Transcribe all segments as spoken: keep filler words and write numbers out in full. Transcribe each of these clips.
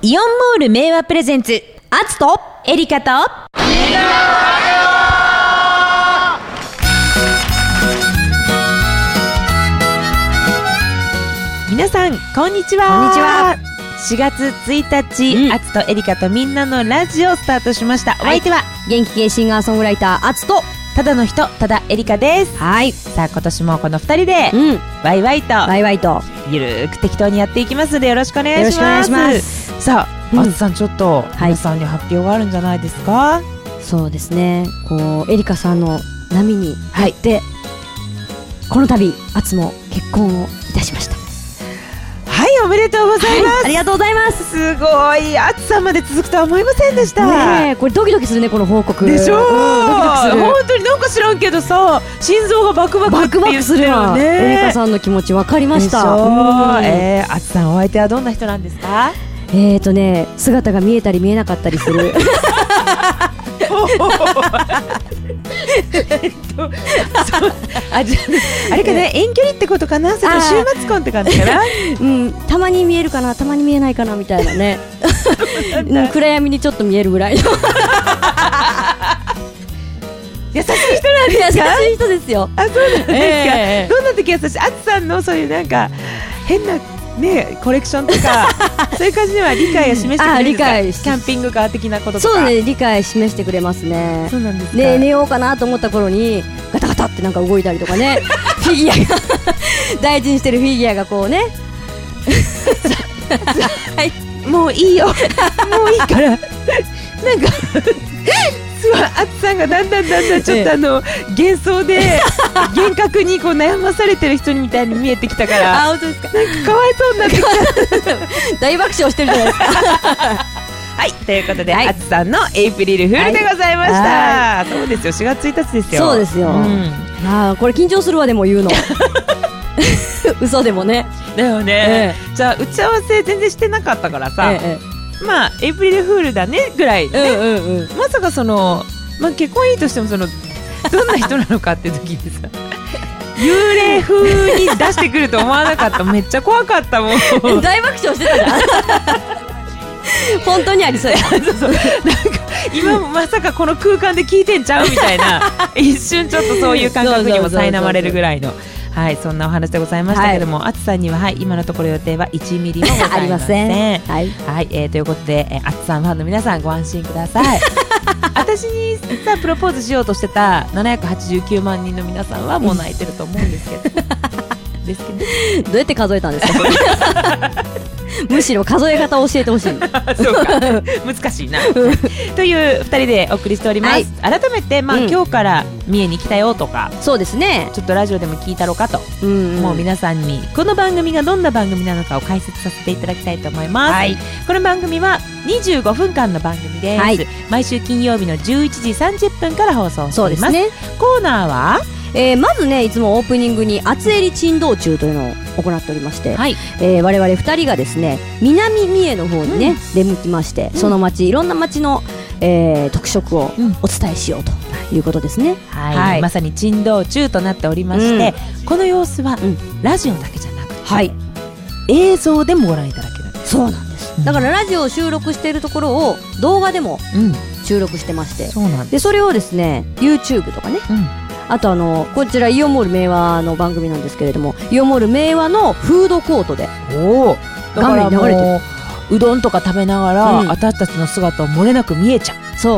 イオンモール明和プレゼンツ、アツとエリカと皆さんこんにちは。 こんにちは。 しがつついたち、うん、アツとエリカとみんなのラジオスタートしました。お相手は、はい、 元気系シンガーソングライターアツとただの人、ただエリカです。 はい。 さあ今年もこのふたりで、うん、ワイワイとワイワイとゆるーく適当にやっていきますのでよろしくお願いします。よろしくお願いします。さあ、アツ、うん、さんちょっと皆さんに発表があるんじゃないですか。はい、 そうですね。こうエリカさんの波に入って、はい、この度アツも結婚をいたしました。 はい、おめでとうございます、はい、 ありがとうございます。 すごい、アツさんまで続くとは思いませんでした、 ね、これドキドキするね、この報告でしょう、うん、ドキドキする。本当になんか知らんけどさ、心臓がバクバクって言ってるよね。 エリカさんの気持ち分かりました。 でしょう、うん、えー、アツさんお相手はどんな人なんですか。 えーとね、姿が見えたり見えなかったりするえっと、あ、じゃあ、あれかね、遠距離ってことかな、それと週末婚って感じかなうん、たまに見えるかな、たまに見えないかなみたいなねうん、暗闇にちょっと見えるぐらいの優しい人なんですか。 優しい人ですよ。 あ、そうなんですか、 えー、 どんな時優しい。アツさんのそういうなんか変なね、コレクションとかそういう感じでは理解を示してくれるんですか。理解しキャンピングカー的なこととか。 そうね、理解示してくれますね。 そうなんですか。 で、寝ようかなと思った頃にガタガタってなんか動いたりとかねフィギュアが大事にしてるフィギュアがこうねはい、もういいよもういいからなんかアツさんがだんだんだんだんちょっとあの、ええ、幻想で幻覚にこう悩まされてる人みたいに見えてきたからあ、本当ですか。 なんかかわいそうになってきた大爆笑してるじゃないですかはい、ということで、はい、アツさんのエイプリルフールでございました、はい、そうですよ、しがつついたちですよ。 そうですよ、うん、あ、これ緊張するわ。でも言うの嘘でもね。 だよね、ええ、じゃあ打ち合わせ全然してなかったからさ、ええ、まあエイプリルフールだねぐらいね、うんうんうん、まさかその、まあ、結婚いいとしてもそのどんな人なのかって時にさ幽霊風に出してくると思わなかった。めっちゃ怖かったもん大爆笑してたじゃん本当にありそうやそうそう、なんか今もまさかこの空間で聞いてんちゃうみたいな一瞬ちょっとそういう感覚にも苛まれるぐらいの、はい、そんなお話でございましたけども、はい、アツさんには、はい、今のところ予定はいちミリもございませんありません、はいはい、えー、ということで、えー、アツさんファンの皆さんご安心ください私にさプロポーズしようとしてたななひゃくはちじゅうきゅうまんにんの皆さんはもう泣いてると思うんですけどですけどどうやって数えたんですかむしろ数え方を教えてほしいそうか難しいなというふたりでお送りしております、はい、改めて、まあ、うん、今日から三重に来たよとか、 そうですね、 ちょっとラジオでも聞いたろかと、うんうん、もう皆さんにこの番組がどんな番組なのかを解説させていただきたいと思います、はい、この番組はにじゅうごふんかんの番組です、はい、毎週金曜日のじゅういちじさんじゅっぷんから放送しております。そうですね、コーナーはえー、まずね、いつもオープニングに厚襟珍道中というのを行っておりまして、はい、えー、我々ふたりがですね南三重の方にね、うん、出向きまして、うん、その町いろんな町の、えー、特色をお伝えしようということですね、 うん、はいはい、まさに珍道中となっておりまして、うん、この様子は、うん、ラジオだけじゃなくて、はい、映像でもご覧いただけるんです。 そうなんです、うん、だからラジオを収録しているところを動画でも収録してまして、うん、そうなんです。でそれをですね YouTube とかね、うん、あとあのこちらイオンモール明和の番組なんですけれども、イオンモール明和のフードコートでお画面に流れてるうどんとか食べながら、うん、私たちの姿を漏れなく見えちゃう。そう、うん、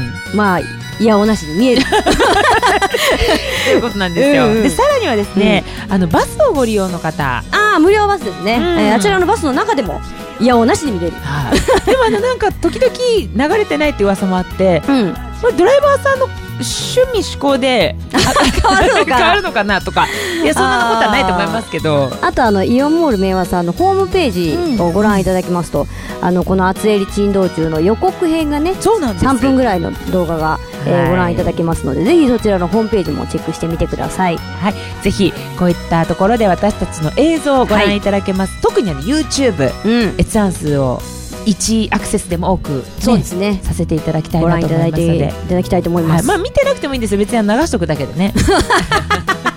まあいやおなしに見えるということなんですよ、うんうん、でさらにはですね、うん、あのバスをご利用の方、 ああ無料バスですね、うん、えー、あちらのバスの中でもいやおなしに見れる、 はあ、でもあのなんか時々流れてないって噂もあって、うん、これドライバーさんの趣味嗜好で変わるのか変わるのかなとか、いやそんなことはないと思いますけど、 あとあのイオンモール明和さんのホームページをご覧いただきますと、うん、あのこの厚襟珍道中の予告編がね、そうなんです、さんぷんぐらいの動画が、えー、ご覧いただけますので、ぜひそちらのホームページもチェックしてみてください。 はい、ぜひこういったところで私たちの映像をご覧いただけます、はい、特にあの YouTube、うん、閲覧数をいちアクセスでも多く、ね、 そうですね、 させていただきたいなと思いますので、ご覧いただいていただきたいと思います、 はい、まあ、見てなくてもいいんですよ、別に流しとくだけでね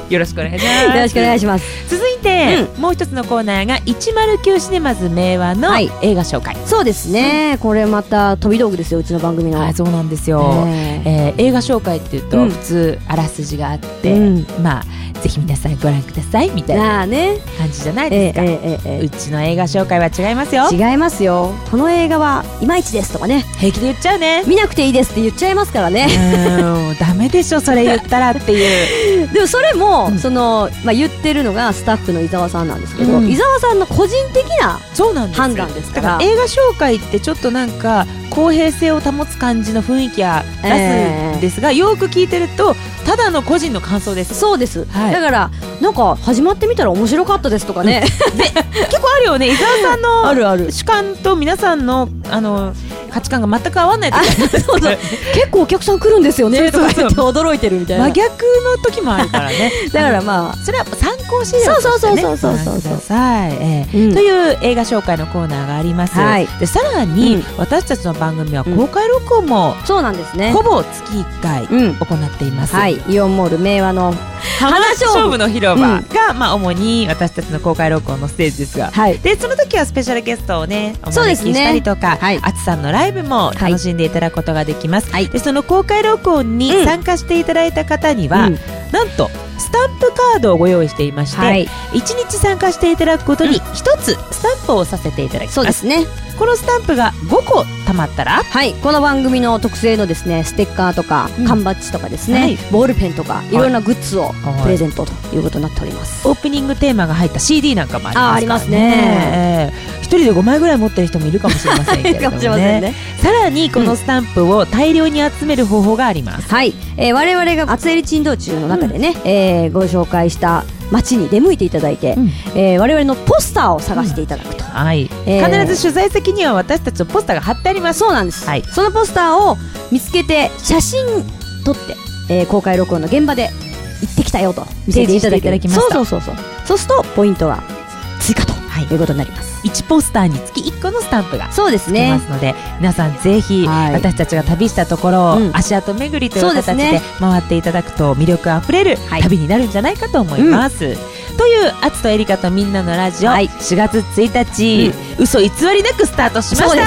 よろしくお願いします。 よろしくお願いします。 続いて、うん、もう一つのコーナーがいちまるきゅうシネマズ明和の映画紹介、はい、 そうですね、うん、これまた飛び道具ですよ、うちの番組の。 はい、そうなんですよ、えーえー、映画紹介っていうと、うん、普通あらすじがあって、うん、まあぜひ皆さんご覧くださいみたいな感じじゃないですか、ねえーえーえー、うちの映画紹介は違いますよ。 違いますよ。この映画はいまいちですとかね、 平気で言っちゃうね。 見なくていいですって言っちゃいますからね。 うんダメでしょそれ言ったらっていうでもそれも、うん、そのまあ、言ってるのがスタッフの伊沢さんなんですけど、うん、伊沢さんの個人的な判断ですから。 だから映画紹介ってちょっとなんか公平性を保つ感じの雰囲気は出すんですが、えー、よく聞いてるとただの個人の感想です。 そうです、はい、だからなんか始まってみたら面白かったですとかね、うん、で結構あるよね、伊沢さんのあるある主観と皆さんのあの価値観が全く合わないとそうそう結構お客さん来るんですよねとか言って驚いてるみたいな真逆の時もあるからねだからまあそれは参考資料としてね、 そうそうそうそうそうそうそう、 えーうん、という映画紹介のコーナーがあります、はい、でさらに、うん、私たちの番組は公開録音も、 うん、そうなんですね、 ほぼ月いっかい行っています、 うん、はい、イオンモール明和の花勝負の広場が、うん、まあ、主に私たちの公開録音のステージですが、はい、でその時はスペシャルゲストをねお招きしたりとか、あつ、ね、さんのライブも楽しんでいただくことができます、はい、でその公開録音に参加していただいた方には、うん、なんとスタンプカードをご用意していまして、はい、いちにち参加していただくことにひとつスタンプをさせていただきます。 そうですね、 このスタンプがごこたまったら、 はい、この番組の特製のですねステッカーとか、うん、缶バッジとかですね、はい、ボールペンとかいろんなグッズをプレゼントということになっております、 はい、オープニングテーマが入った シーディー なんかもありますからね。あ、 ありますね、 えー、ひとりでごまいぐらい持ってる人もいるかもしれませんけれども ね, ねさらにこのスタンプを大量に集める方法があります、うん、はい、えー、我々が厚襟珍道中の中でね、うん、えー、ご紹介した街に出向いていただいて、うん、えー、我々のポスターを探していただくと、うん、はい、えー、必ず取材先には私たちのポスターが貼ってあります。 そうなんです、はい、そのポスターを見つけて写真撮って、えー、公開録音の現場で行ってきたよと見せていただきました。そうそうそうそう、そうするとポイントが追加と、はい、いうことになります。 いちポスターにつきいっこのスタンプがそうですね、 つきますので、皆さんぜひ、はい、私たちが旅したところを、うん、足跡巡りという形で回っていただくと魅力あふれる旅になるんじゃないかと思います、はい、うん、というあつとえりかとみんなのラジオ、はい、しがつついたち、うん、嘘偽りなくスタートしました。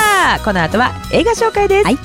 この後は映画紹介です、はい、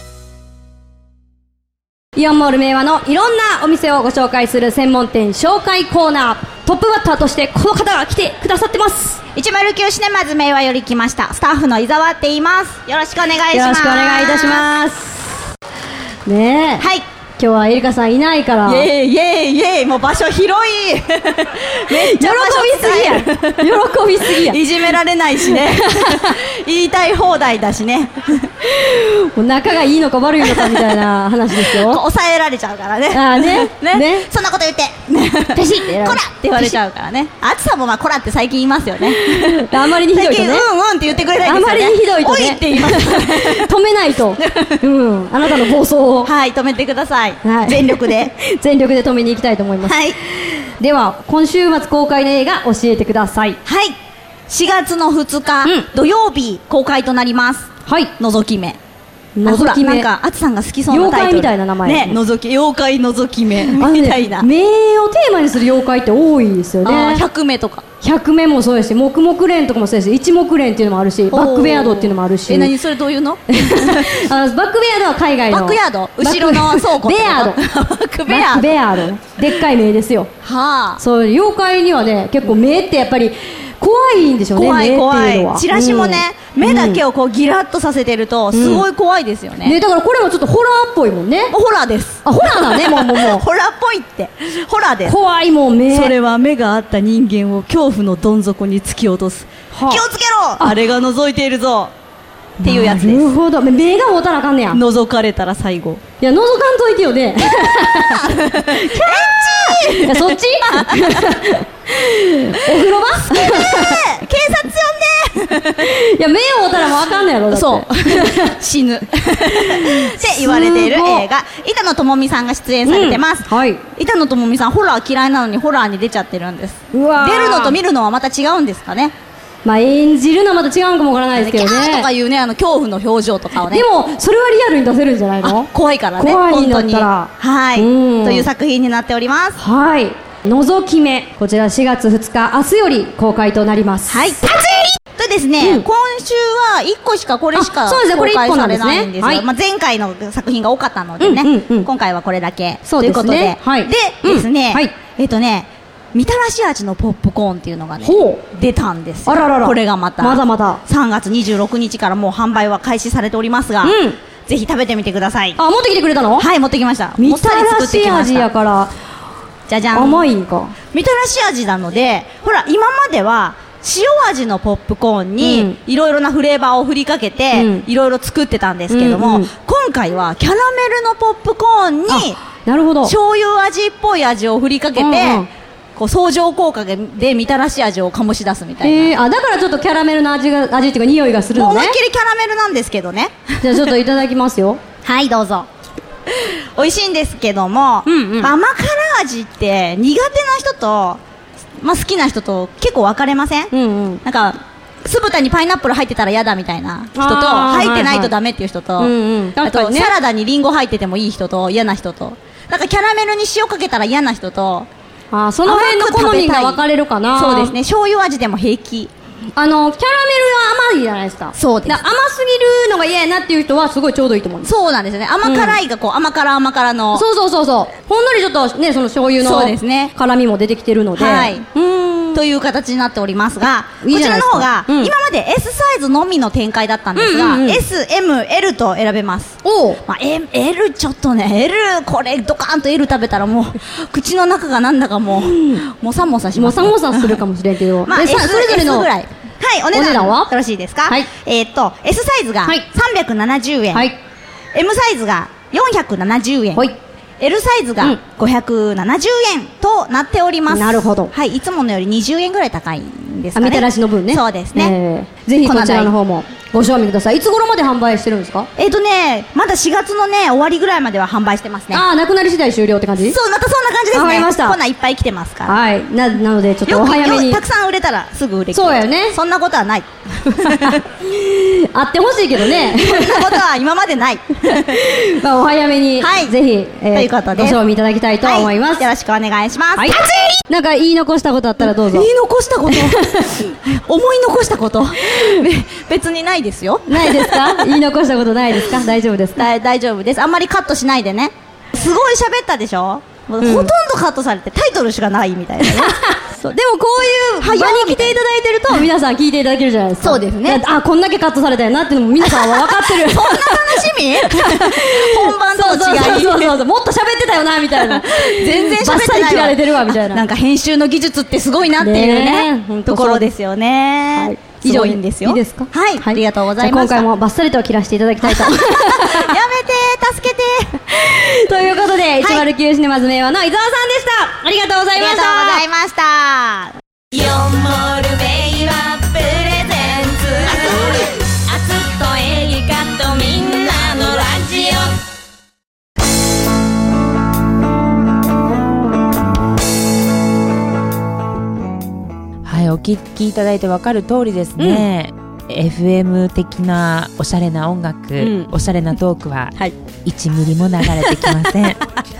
イオンモール明和のいろんなお店をご紹介する専門店紹介コーナー、トップバッターとしてこの方が来てくださってます。 いちまるきゅうシネマズ明和より来ましたスタッフの伊沢って言います。よろしくお願いします。 よろしくお願いいたしますね。え、はい、今日はエリカさんいないからイエーイイエーイイエーイ、もう場所広いめっちゃ喜びすぎや喜びすぎやいじめられないしね言いたい放題だしねもう仲がいいのか悪いのかみたいな話ですよ抑えられちゃうからね。 あーねねね、そんなこと言ってペシッてこらって言われちゃうからね。あつさんもまあこらって最近言いますよねあまりにひどいとね、うんうんって言ってくれないんですよね。 あまりにひどいとね、 おいって言います止めないと、うん、あなたの暴走をはい止めてください、はい、全力で全力で止めに行きたいと思います、はい、では今週末公開の映画教えてください。 はい、しがつのふつか、うん、土曜日公開となります。はい、覗き目。覗き目、なんかあつさんが好きそうなタイトル、 妖怪みたいな名前ね、覗き妖怪覗き目みたいな、 目をテーマにする妖怪って多いですよね。 ひゃくめとかひゃくめもそうですし、黙々連とかもそうですし、一目連っていうのもあるし、バックベアードっていうのもあるし。 え、何それどういうのあのバックベアードは海外のバックヤード、後ろの倉庫ベアードバックベアードベアードでっかい目ですよ。はあ、そういう妖怪にはね結構目ってやっぱり怖いんでしょうね。 怖い怖い。チラシもね、うん、目だけをこうギラッとさせてるとすごい怖いですよね。 うん、ね、だからこれもちょっとホラーっぽいもんね。 ホラーです。 あ、ホラーだね、もうもうもう。 ホラーっぽいって。ホラーです。 怖いもん目。 それは目があった人間を恐怖のどん底に突き落とす。はあ、気をつけろ。あれが覗いているぞ。っていうやつです。 なるほど。目が持たなあかんねや。 覗かれたら最後。 いや、覗かんといてよね。キャッチー。いや、そっち？お風呂場？ 警察呼んで。 いや、目を持ったらもうあかんねやろ。だってそう。死ぬ。って言われている映画、板野友美さんが出演されてます。うん、はい。板野友美さんホラー嫌いなのにホラーに出ちゃってるんです。うわ。出るのと見るのはまた違うんですかね。 まあ、演じるのはまた違うかもわからないですけどね。 キャーとかいうね、あの恐怖の表情とかをね。 でもそれはリアルに出せるんじゃないの？ 怖いからね。 怖いんだったら。 はい。という作品になっております。 はい。 覗き目、こちらしがつふつか明日より公開となります。 はい。とですね、うん、今週はいっこしかこれしか公開されないんですよ。はい、まあ、前回の作品が多かったのでね、うんうんうん、今回はこれだけということで、で、はい、でですね、うん、はい、えっとねみたらし味のポップコーンっていうのがね出たんですよ。あららら、これがまたまだまださんがつにじゅうろくにちからもう販売は開始されておりますが、うん、ぜひ食べてみてください。 あ、持ってきてくれたの？ はい、持ってきました。 みたらし味やからじゃじゃん、 甘いんか。 みたらし味なので、ほら今までは塩味のポップコーンにいろいろなフレーバーを振りかけていろいろ作ってたんですけども、うんうん、今回はキャラメルのポップコーンになるほど醤油味っぽい味を振りかけて、うんうん、こう相乗効果でみたらし味を醸し出すみたいな、 えー、あ、だからちょっとキャラメルの味が味っていうか匂いがするのね。 思いっきりキャラメルなんですけどね。 じゃあちょっといただきますよ。 はい、どうぞ。美味しいんですけども、うんうん、甘辛味って苦手な人とまあ、好きな人と結構分かれません？うんうん、なんか酢豚にパイナップル入ってたら嫌だみたいな人と、入ってないとダメっていう人と、はいはい、うんうん、あと、ね、サラダにリンゴ入っててもいい人と嫌な人と、なんかキャラメルに塩かけたら嫌な人と、 あ、その辺の好みが分かれるかな。 そうですね、醤油味でも平気。 あのキャラメルは甘いじゃないですか。 そうです。 だ甘すぎるのが嫌やなっていう人はすごいちょうどいいと思うんです。 そうなんですよね。甘辛いがこう、うん、甘辛甘辛の、 そうそうそうそう、ほんのりちょっとね、その醤油のそうですね、辛みも出てきてるので、はい、うーんという形になっておりますが、こちらの方が、うん、今まで S サイズのみの展開だったんですが、うんうんうん、エス、エム、エル と選べます。お、まあ、M、L ちょっとね、L これドカーンと L 食べたらもう口の中がなんだかもう、うん、もさもさします、ね、 もさもさするかもしれんけど、 まあ、S、それぞれのぐらい。はい、お値段はよろしいですか？はい、えー、っと S サイズがさんびゃくななじゅうえん、はい、M サイズがよんひゃくななじゅうえん、はい、L サイズがごひゃくななじゅうえんとなっております。 なるほど。 はい、いつものよりにじゅうえんぐらい高いんですかね。 みたらしの分ね。 そうですね、 えー、ぜひこちらの方もご賞味ください。いつ頃まで販売してるんですか？ えっ、ー、とね、まだしがつのね終わりぐらいまでは販売してますね。 ああ、なくなり次第終了って感じ？ そう、またそんな感じですね。 わかりました。 こんなんいっぱい来てますから。 はい、な, なのでちょっとお早めに。 たくさん売れたらすぐ売れる。 そうやよね。 そんなことはない。 あってほしいけどね。 そんなことは今までない。 まあお早めに、はい、ぜひ、えー、ということでご賞味いただきたいと思います。はい、 よろしくお願いします。はい、 なんか言い残したことあったらどうぞ。 言い残したこと思い残したこと別にないですよ。 ないですか？言い残したことないですか？大丈夫ですか？ だ大丈夫です。あんまりカットしないでね。すごい喋ったでしょ、うん、ほとんどカットされてタイトルしかないみたいなね。 そうでもこういう場に来ていただいてると皆さん聞いていただけるじゃないですか。 そうですね。 あ、こんだけカットされたよなっていうのも皆さんは分かってる。 そんな楽しみ？本番との違い。 そうそうそうそう、もっと喋ってたよなみたいな。 全然喋ってないわ。バッサリ切られてるわみたいな。なんか編集の技術ってすごいなっていうね、ねところですよね。はい、 以上いいんですよ。いいですか？ はい、はい、ありがとうございます。 今回もバッサリと切らせていただきたいと。やめて、 助けて。 ということで、はい、いちまるきゅうシネマズ明和の伊沢さんでした。ありがとうございました。 ありがとうございました。よんモール明和プレゼンツ、あつとエリカとみんなのラジオ。はい、お聞きいただいて分かる通りですね、うん、エフエム 的なおしゃれな音楽、うん、おしゃれなトークはいちミリも流れてきません。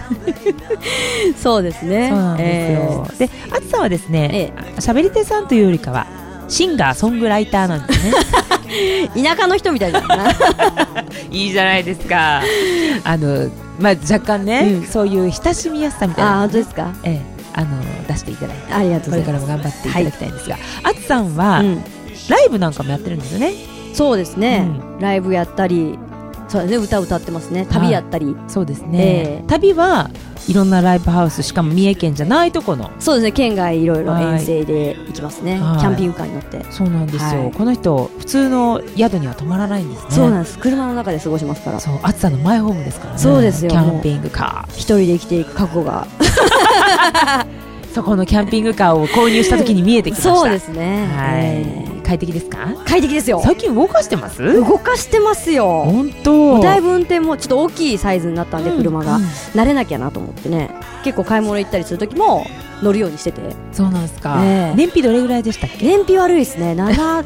そうですね。 そうなんですよ、えー、で、あつさんはですね、喋、えー、り手さんというよりかはシンガーソングライターなんですね。 田舎の人みたいだな。 いいじゃないですか。あの、まあ、若干ね、うん、そういう親しみやすさみたいな、ね、 あ、本当ですか？ ええ、あの出していただいて、 ありがとうございます。 これからも頑張っていただきたいんですが、あつさんは、うん、ライブなんかもやってるんですよね。 そうですね、うん、ライブやったり、そうですね、歌歌ってますね。旅やったり、 そうですね、えー、旅はいろんなライブハウス、しかも三重県じゃないとこの、 そうですね、県外いろいろ遠征で行きますね。キャンピングカーに乗って。 そうなんですよ、はい、この人普通の宿には泊まらないんですね。 そうなんです、車の中で過ごしますから。 そう、あつさんのマイホームですからね。 そうですよ、 キャンピングカー、 一人で生きていく覚悟が。 そこのキャンピングカーを購入した時に見えてきました。 そうですね、 はい、えー、快適ですか？ 快適ですよ。 最近動かしてます？ 動かしてますよ。 本当。 だいぶ運転もちょっと大きいサイズになったんで、車が、うんうん、慣れなきゃなと思ってね、結構買い物行ったりする時も乗るようにしてて。 そうなんですか、えー、燃費どれぐらいでしたっけ？ 燃費悪いですね。なな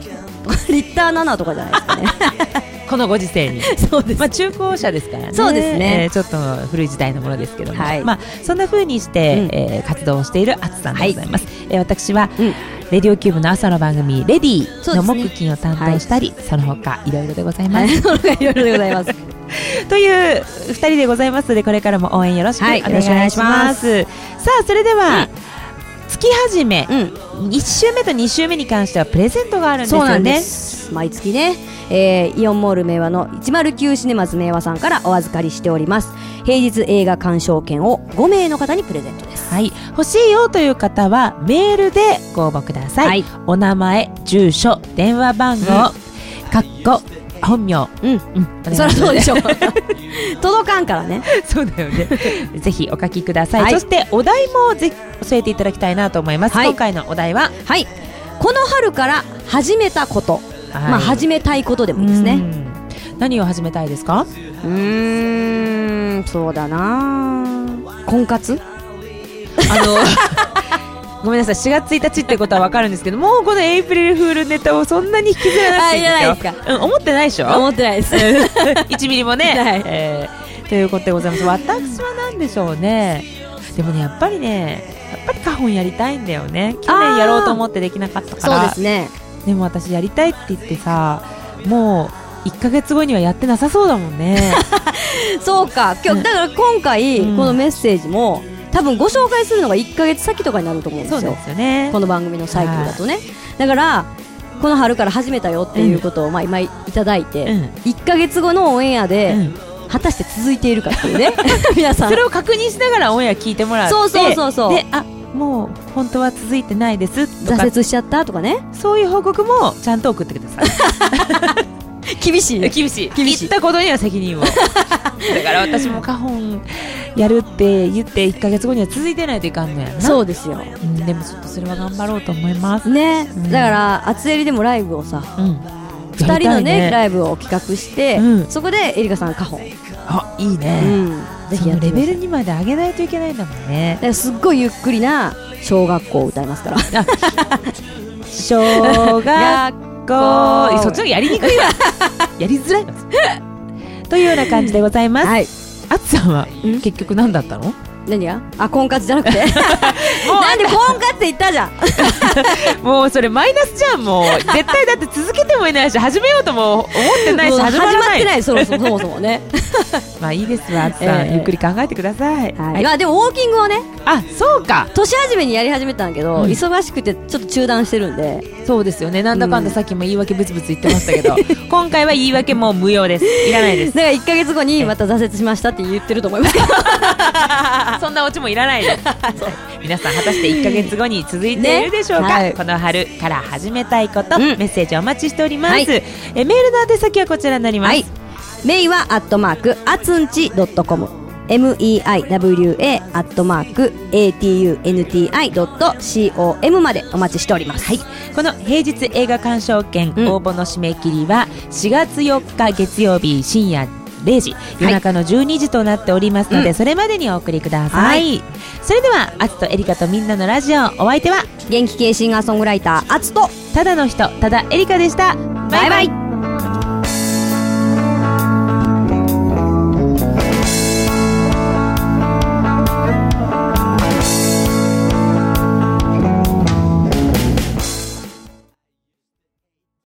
とかリッターななとかじゃないですかねこのご時世にそうです、 まあ、中古車ですからね。 そうですね、 えー、ちょっと古い時代のものですけども、 はい、 まあ、そんな風にして、うん、えー、活動をしているあつさんでございます、はい、えー、私は、うん、レディオキューブの朝の番組レディの木金を担当したり、そ、ね、はい、その他いろいろでございます、はい、 その他いろいろでございますというふたりでございますので、これからも応援よろしくお願いします、はい、しますさあ、それでは、うん、月始め、うん、いち週目とに週目に関してはプレゼントがあるんですよね。 そうなんです。毎月ね、えー、イオンモール明和のいちまるきゅうシネマズ明和さんからお預かりしております平日映画鑑賞券をご名の方にプレゼントです。 はい、欲しいよという方はメールでご応募ください、はい、お名前、住所、電話番号、かっこ本名、うん、 うん、そりゃそうでしょ届かんからねそうだよねぜひお書きください、はい、そしてお題もぜひ添えていただきたいなと思います、はい、今回のお題は、はい、 この春から始めたこと、はい、まあ始めたいことでもいいですね。 何を始めたいですか？ うーん、そうだな、婚活あのごめんなさい、しがつついたちってことは分かるんですけど、もうこのエイプリルフールネタをそんなに引きずらなくていいんですよ。いですか、うん、思ってないでしょ。 思ってないですいちミリもね、はい、えー、ということでございます。私は何でしょうね。でもね、やっぱりね、やっぱり花本やりたいんだよね。去年やろうと思ってできなかったから。 そうですね。 でも私やりたいって言ってさ、もういっかげつごにはやってなさそうだもんねそうか、今日、うん、だから今回、うん、このメッセージも多分ご紹介するのがいっかげつ先とかになると思うんですよ。 そうですよね、 この番組のサイクルだとね。だからこの春から始めたよっていうことを、うん、まあ、今いただいて、うん、いっかげつごのオンエアで、うん、果たして続いているかっていうね皆さんそれを確認しながらオンエア聞いてもらって、 そうそうそうそう、 で、あ、もう本当は続いてないですとか、 挫折しちゃったとかね、 そういう報告もちゃんと送ってください厳しい厳しい厳しい、言ったことには責任をだから私も花本やるって言っていっかげつごには続いてないといかんのやな。 そうですよ、 うん、でもちょっとそれは頑張ろうと思いますね、 うん、 だから厚襟でもライブをさ、うん、ふたりのね、ね、ライブを企画して、うん、そこでエリカさん花本、 あ、いいね、うん、ぜひやってレベルにまで上げないといけないんだもんね。 だからすっごいゆっくりな小学校を歌いますから小学校そっちのやりにくいわやりづらいわというような感じでございます、はい、あつさんは結局何だったの？ 何が？あ、婚活じゃなくてなんで婚活って言ったじゃんもうそれマイナスじゃん。もう絶対だって続けてもいないし始めようとも思ってないし始まらない、 始まってない、そもそもそもそもねまあいいですわ、あつさん、えー、ゆっくり考えてください、 はいはい、まあでもウォーキングはね、 あ、そうか、 年始めにやり始めたんだけど、うん、忙しくてちょっと中断してるんで。 そうですよね、なんだかんださっきも言い訳ブツブツ言ってましたけど、うん、今回は言い訳もう無用です、いらないです。 だからいっかげつごにまた挫折しましたって言ってると思いますけどそんなオチもいらないです皆さん果たしていっかげつごに続いているでしょうか、ね、はい、この春から始めたいこと、うん、メッセージお待ちしております、はい、えメールの宛先はこちらになります、はい、 メイはアットマークあつんち .comメイワアットマーク アトゥンティドットコム までお待ちしております、 はい、この平日映画鑑賞券、うん、応募の締め切りはしがつよっか月曜日深夜れいじ、夜中のじゅうにじとなっておりますので、はい、それまでにお送りください、はい、それではあつとエリカとみんなのラジオ、お相手は元気系シンガーソングライターあつとただの人、ただエリカでした。バイバイ。